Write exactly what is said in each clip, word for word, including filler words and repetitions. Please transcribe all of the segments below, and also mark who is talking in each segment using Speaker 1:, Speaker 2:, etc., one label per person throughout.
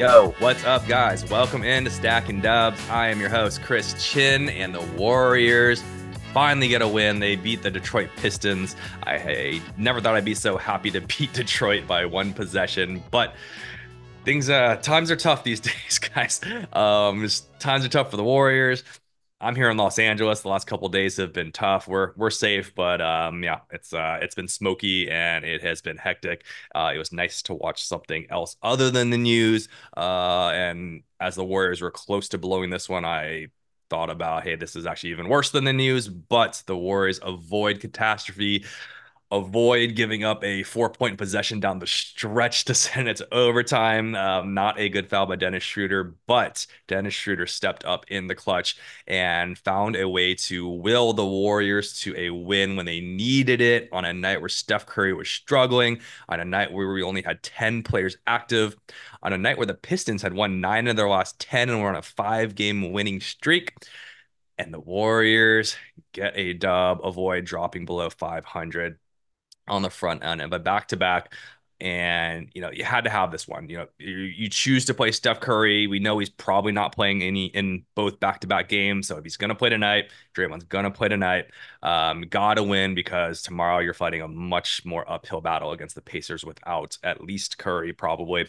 Speaker 1: Yo, what's up, guys? Welcome into Stacking Dubs. I am your host, Chris Chin, and the Warriors finally get a win. They beat the Detroit Pistons. I, I never thought I'd be so happy to beat Detroit by one possession, but things, uh, times are tough these days, guys. Um, just- times are tough for the Warriors. I'm here in Los Angeles. The last couple of days have been tough. We're we're safe, but um, yeah, it's uh, it's been smoky and it has been hectic. Uh, it was nice to watch something else other than the news. Uh, and as the Warriors were close to blowing this one, I thought about, hey, this is actually even worse than the news. But the Warriors avoid catastrophe, avoid giving up a four point possession down the stretch to send it to overtime. Um, not a good foul by Dennis Schroeder, but Dennis Schroeder stepped up in the clutch and found a way to will the Warriors to a win when they needed it on a night where Steph Curry was struggling, on a night where we only had ten players active, on a night where the Pistons had won nine of their last ten and were on a five game winning streak. And the Warriors get a dub, avoid dropping below five hundred on the front end of a back to back. And you know, you had to have this one. You know, you, you choose to play Steph Curry. We know he's probably not playing any in both back to back games. So if he's gonna play tonight, Draymond's gonna play tonight. Um, gotta win because tomorrow you're fighting a much more uphill battle against the Pacers without at least Curry, probably.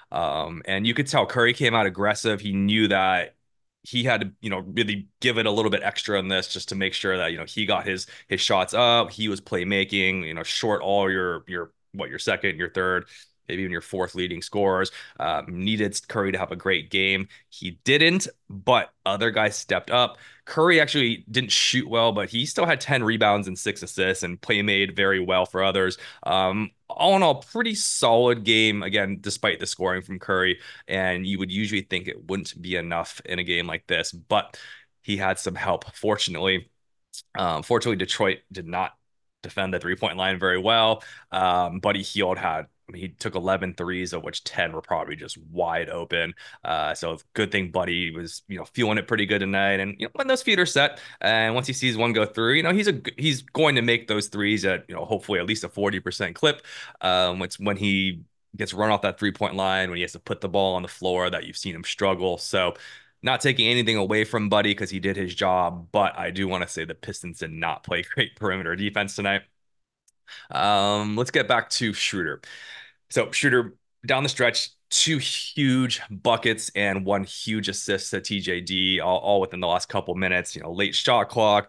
Speaker 1: Um, and you could tell Curry came out aggressive. He knew that he had to, you know, really give it a little bit extra in this just to make sure that, you know, he got his his shots up. He was playmaking, you know, short all your your what your second, your third, maybe even your fourth leading scorers. Um, needed Curry to have a great game. He didn't, but other guys stepped up. Curry actually didn't shoot well, but he still had ten rebounds and six assists and play made very well for others. Um, all in all, pretty solid game again, despite the scoring from Curry. And you would usually think it wouldn't be enough in a game like this, but he had some help. Fortunately, um, fortunately, Detroit did not defend the three point line very well. Um, Buddy Hield had, I mean, he took eleven threes, of which ten were probably just wide open. Uh, so good thing Buddy was, you know, feeling it pretty good tonight. And you know, when those feet are set, and once he sees one go through, you know, he's a he's going to make those threes at, you know, hopefully at least a forty percent clip. Um, it's when he gets run off that three point line, when he has to put the ball on the floor, that you've seen him struggle. So not taking anything away from Buddy because he did his job, but I do want to say the Pistons did not play great perimeter defense tonight. Um, let's get back to Schroeder. So Schroeder down the stretch, two huge buckets and one huge assist to T J D, all, all within the last couple minutes. You know, late shot clock.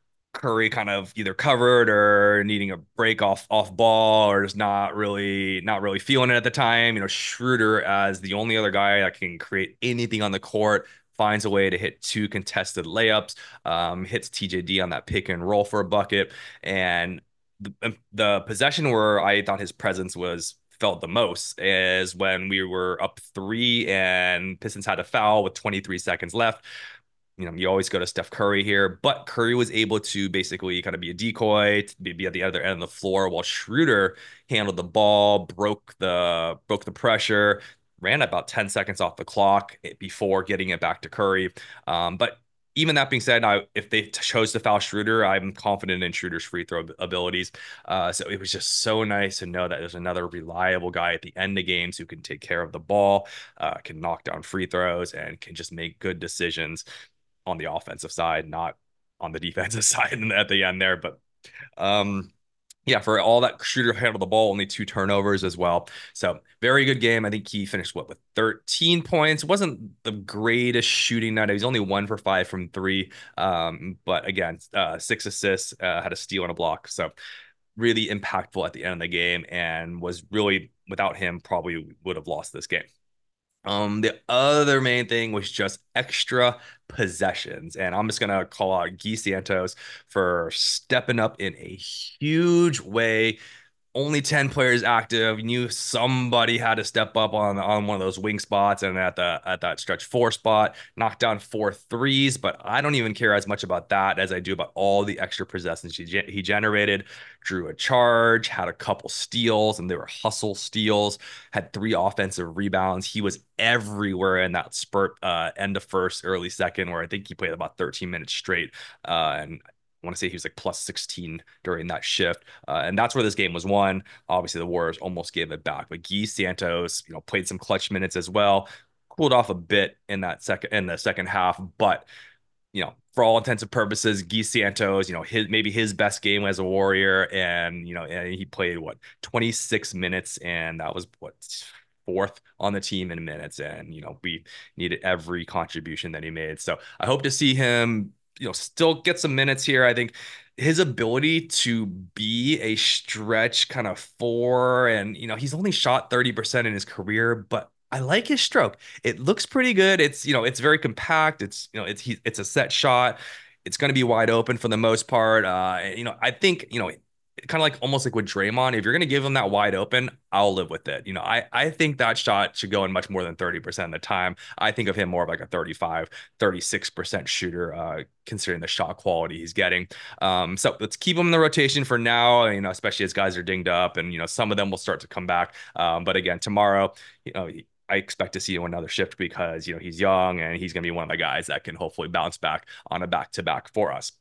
Speaker 1: Curry kind of either covered or needing a break off off ball or just not really not really feeling it at the time. You know, Schroeder as the only other guy that can create anything on the court finds a way to hit two contested layups, um, hits T J D on that pick and roll for a bucket, and the, um, the possession where I thought his presence was felt the most is when we were up three and Pistons had a foul with twenty-three seconds left. You know, you always go to Steph Curry here, but Curry was able to basically kind of be a decoy, be, be at the other end of the floor while Schroeder handled the ball, broke the broke the pressure, ran about ten seconds off the clock before getting it back to Curry. Um, but even that being said, I, if they chose to foul Schroeder, I'm confident in Schroeder's free throw abilities. Uh, so it was just so nice to know that there's another reliable guy at the end of games who can take care of the ball, uh, can knock down free throws, and can just make good decisions on the offensive side, not on the defensive side at the end there. But um, yeah, for all that Schroeder handled the ball, only two turnovers as well. So very good game. I think he finished what with thirteen points. It wasn't the greatest shooting night. He was only one for five from three. Um, but again, uh, six assists, uh, had a steal and a block. So really impactful at the end of the game and was really without him probably would have lost this game. Um, the other main thing was just extra possessions. And I'm just gonna call out Guy Santos for stepping up in a huge way. Only ten players active. You knew somebody had to step up on on one of those wing spots and at the at that stretch four spot, knock down four threes. But I don't even care as much about that as I do about all the extra possessions he, he generated. Drew a charge, had a couple steals, and they were hustle steals. Had three offensive rebounds. He was everywhere in that spurt, uh, end of first, early second, where I think he played about thirteen minutes straight. Uh, and I want to say he was like plus sixteen during that shift. Uh, and that's where this game was won. Obviously, the Warriors almost gave it back. But Guy Santos, you know, played some clutch minutes as well. cooled off a bit in that second in the second half, but you know, for all intents and purposes, Guy Santos, you know, his maybe his best game as a Warrior, and you know, and he played what twenty-six minutes, and that was what fourth on the team in minutes, and you know, we needed every contribution that he made. So I hope to see him, you know, still get some minutes here. I think his ability to be a stretch kind of four, and you know, he's only shot thirty percent in his career, but I like his stroke. It looks pretty good. It's, you know, it's very compact. It's, you know, it's he, it's a set shot. It's going to be wide open for the most part. Uh, you know, I think, you know, kind of like almost like with Draymond, if you're going to give him that wide open, I'll live with it. You know, I I think that shot should go in much more than thirty percent of the time. I think of him more of like a thirty-five, thirty-six percent shooter, uh, considering the shot quality he's getting. Um, so let's keep him in the rotation for now, you know, especially as guys are dinged up and, you know, some of them will start to come back. Um, but again, tomorrow, you know, I expect to see him another shift because, you know, he's young and he's going to be one of the guys that can hopefully bounce back on a back to back for us.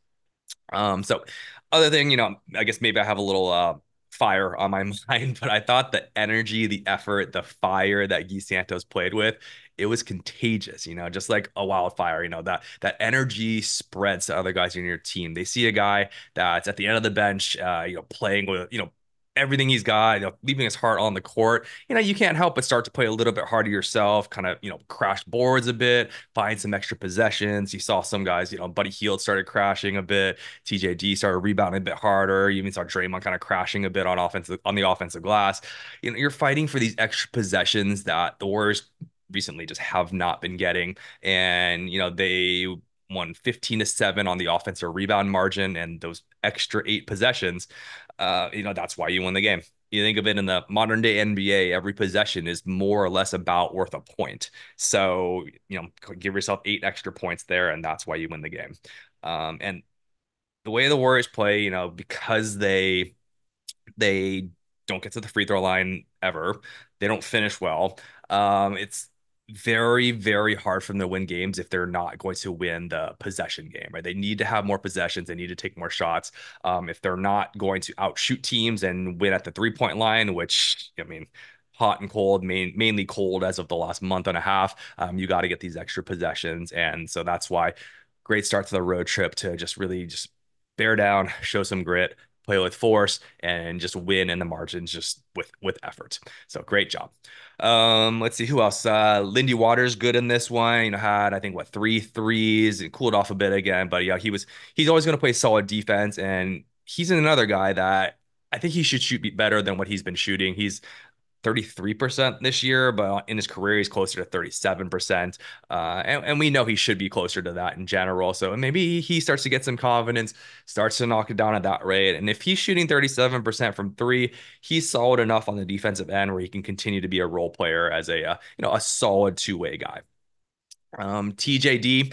Speaker 1: Um, so other thing, you know, I guess maybe I have a little uh fire on my mind, but I thought the energy, the effort, the fire that Guy Santos played with, it was contagious, you know, just like a wildfire, you know, that that energy spreads to other guys in your team. They see a guy that's at the end of the bench, uh, you know, playing with, you know, everything he's got, you know, leaving his heart on the court. You know, you can't help but start to play a little bit harder yourself, kind of, you know, crash boards a bit, find some extra possessions. You saw some guys, you know, Buddy Hield started crashing a bit. T J D started rebounding a bit harder. You even saw Draymond kind of crashing a bit on offensive on the offensive glass. You know, you're fighting for these extra possessions that the Warriors recently just have not been getting. And, you know, they won fifteen to seven on the offensive rebound margin and those extra eight possessions. Uh, you know, that's why you win the game. You think of it in the modern day N B A, every possession is more or less about worth a point. So, you know, give yourself eight extra points there, and that's why you win the game. Um, and the way the Warriors play, you know, because they they don't get to the free throw line ever, they don't finish well. Um, it's very, very hard for them to win games if they're not going to win the possession game, right? They need to have more possessions. They need to take more shots. Um, if they're not going to outshoot teams and win at the three point line, which, I mean, hot and cold, main, mainly cold as of the last month and a half, um, you got to get these extra possessions. And so that's why great start to the road trip to just really just bear down, show some grit, play with force, and just win in the margins just with with effort. So great job. Um, let's see who else. Uh, Lindy Waters good in this one. You know, had I think what three threes and cooled off a bit again, but yeah, he was he's always going to play solid defense, and he's another guy that I think he should shoot better than what he's been shooting. He's thirty-three percent this year, but in his career, he's closer to thirty-seven percent. Uh, and, and we know he should be closer to that in general. So maybe he starts to get some confidence, starts to knock it down at that rate. And if he's shooting thirty-seven percent from three, he's solid enough on the defensive end where he can continue to be a role player as a, uh, you know, a solid two-way guy. Um, T J D,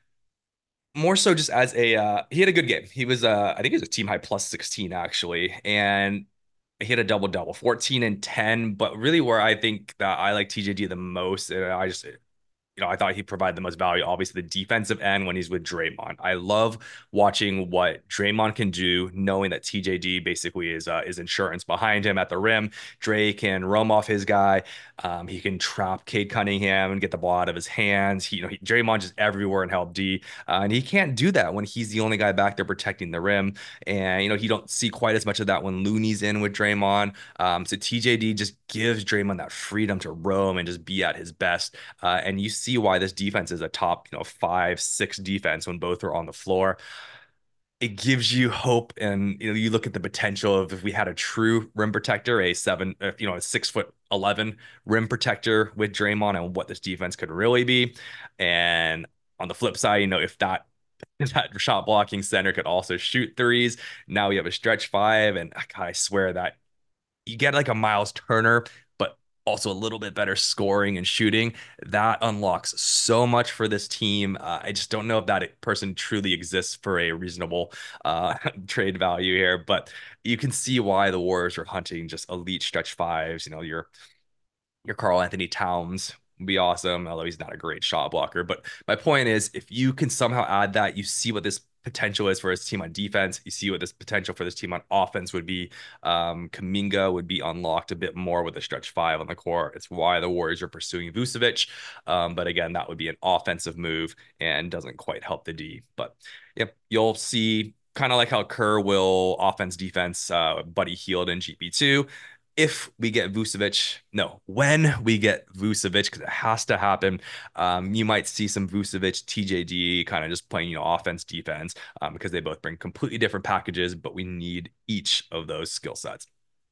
Speaker 1: more so just as a uh, he had a good game. He was uh, I think he was a team high plus sixteen actually, and he hit a double double, fourteen and ten. But really, where I think that I like T J D the most, and I just you know, I thought he provided the most value, obviously the defensive end when he's with Draymond. I love watching what Draymond can do, knowing that T J D basically is uh, is insurance behind him at the rim. Dre can roam off his guy. Um, he can trap Cade Cunningham and get the ball out of his hands. He, you know, he, Draymond just everywhere and help D, uh, and he can't do that when he's the only guy back there protecting the rim. And you know, he don't see quite as much of that when Looney's in with Draymond. Um, so T J D just gives Draymond that freedom to roam and just be at his best. Uh, and you see why this defense is a top, you know, five, six defense when both are on the floor. It gives you hope, and you know, you look at the potential of if we had a true rim protector, a seven, uh, you know, a six foot eleven rim protector with Draymond, and what this defense could really be. And on the flip side, you know, if that that shot blocking center could also shoot threes, now we have a stretch five, and God, I swear that you get like a Miles Turner, but also a little bit better scoring and shooting. That unlocks so much for this team. Uh, I just don't know if that person truly exists for a reasonable uh, trade value here, but you can see why the Warriors are hunting just elite stretch fives. You know, your your Carl Anthony Towns would be awesome, although he's not a great shot blocker. But my point is, if you can somehow add that, you see what this potential is for his team on defense. You see what this potential for this team on offense would be. Um, Kuminga would be unlocked a bit more with a stretch five on the court. It's why the Warriors are pursuing Vucevic. Um, but again, that would be an offensive move and doesn't quite help the D. But yep, you'll see kind of like how Kerr will offense defense uh, Buddy Hield in G P two. If we get Vucevic, no, when we get Vucevic, because it has to happen, um, you might see some Vucevic, T J D kind of just playing, you know, offense, defense, um, because they both bring completely different packages, but we need each of those skill sets.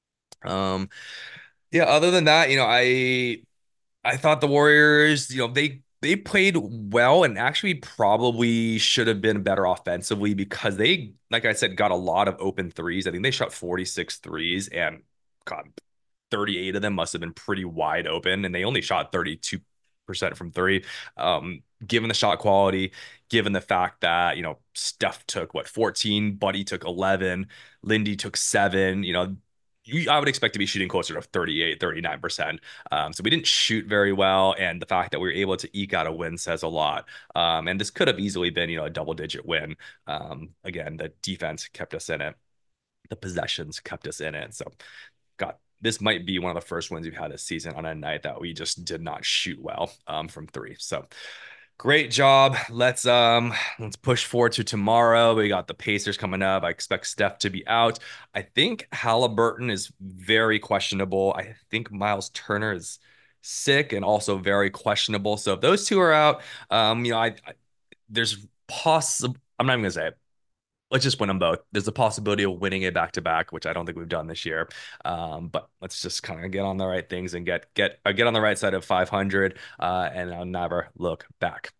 Speaker 1: Um, yeah, other than that, you know, I I thought the Warriors, you know, they they played well and actually probably should have been better offensively because they, like I said, got a lot of open threes. I think they shot forty-six threes and God, thirty-eight of them must have been pretty wide open, and they only shot thirty-two percent from three. Um, given the shot quality, given the fact that, you know, Steph took what, fourteen, Buddy took eleven, Lindy took seven, you know, you, I would expect to be shooting closer to thirty-eight, thirty-nine percent. Um, so we didn't shoot very well. And the fact that we were able to eke out a win says a lot. Um, and this could have easily been, you know, a double digit win. Um, again, the defense kept us in it. The possessions kept us in it. So God, this might be one of the first wins we've had this season on a night that we just did not shoot well um, from three. So great job. Let's um let's push forward to tomorrow. We got the Pacers coming up. I expect Steph to be out. I think Halliburton is very questionable. I think Miles Turner is sick and also very questionable. So if those two are out, um, you know, I, I there's possible. I'm not even gonna say it. Let's just win them both. There's a possibility of winning a back to back, which I don't think we've done this year. Um, but let's just kind of get on the right things and get get uh, get on the right side of five hundred, uh, and I'll never look back.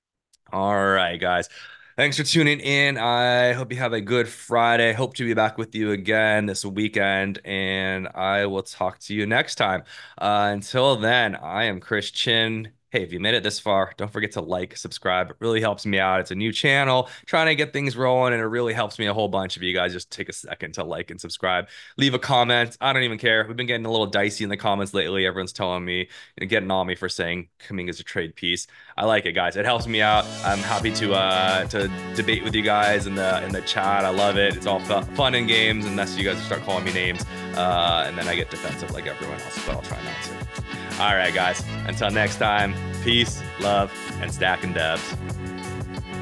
Speaker 1: All right, guys. Thanks for tuning in. I hope you have a good Friday. Hope to be back with you again this weekend, and I will talk to you next time. Uh, until then, I am Chris Chin. Hey, if you made it this far, don't forget to like, subscribe. It really helps me out. It's a new channel, trying to get things rolling, and it really helps me a whole bunch if you guys just take a second to like and subscribe. Leave a comment. I don't even care. We've been getting a little dicey in the comments lately. Everyone's telling me and getting on me for saying Kuminga is a trade piece. I like it, guys. It helps me out. I'm happy to uh, to debate with you guys in the in the chat. I love it. It's all fun and games, unless you guys start calling me names, uh, and then I get defensive like everyone else. But I'll try not to. All right, guys. Until next time, peace, love, and stacking dubs.